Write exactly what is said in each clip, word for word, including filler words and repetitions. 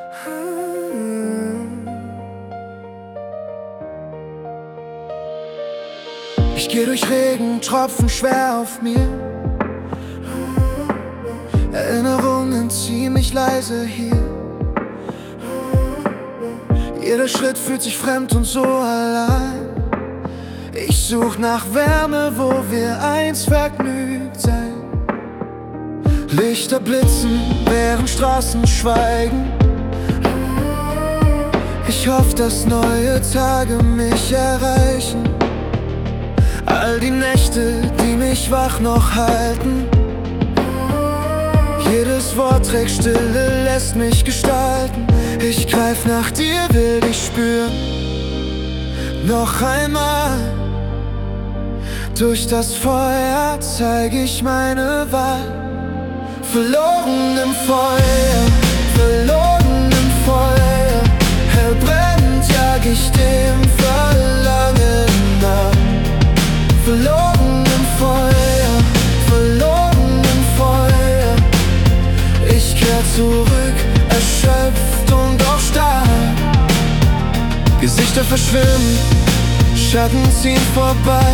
Ich geh durch Regentropfen schwer auf mir. Erinnerungen ziehen mich leise hier. Jeder Schritt fühlt sich fremd und so allein. Ich such nach Wärme, wo wir eins vergnügt sein. Lichter blitzen, während Straßen schweigen. Ich hoffe, dass neue Tage mich erreichen. All die Nächte, die mich wach noch halten. Jedes Wort trägt Stille, lässt mich gestalten. Ich greif nach dir, will dich spüren. Noch einmal. Durch das Feuer zeig ich meine Wahl. Verloren im Feuer, verloren im Feuer. Hell brennt, jag ich dem Verlangen nach. Verloren im Feuer, verloren im Feuer. Ich kehr zurück, erschöpft und auch stark. Gesichter verschwimmen, Schatten ziehen vorbei.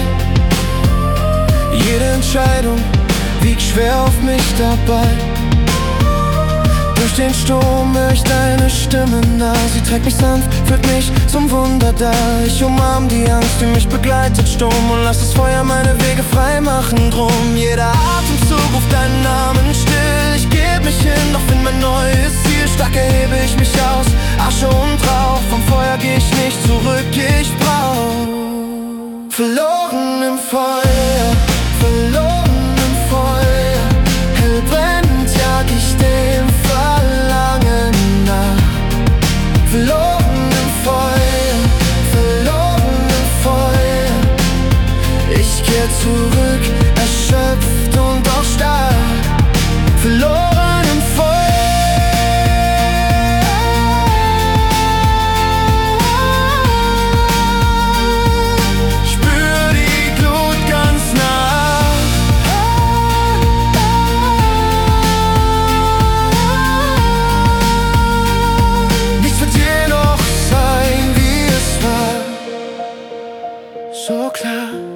Jede Entscheidung wiegt schwer auf mich dabei. Durch den Sturm hör ich deine Stimme nah. Sie trägt mich sanft, führt mich zum Wunder da. Ich umarm die Angst, die mich begleitet stumm, und lass das Feuer meine Wege frei machen drum. Jeder Atemzug ruft deinen Namen still. Ich geb mich hin, doch find mein neues Ziel. Stark erhebe ich mich aus Asche und Rauch. Vom Feuer geh ich nicht zurück, ich brauch. Verloren im Feuer, verloren im Feuer. Hell brennt, jag ich dem Verlangen nach. Verloren im Feuer, verloren im Feuer. Ich kehr zurück, erschöpft und auch stark. Verloren im Feuer. So klar.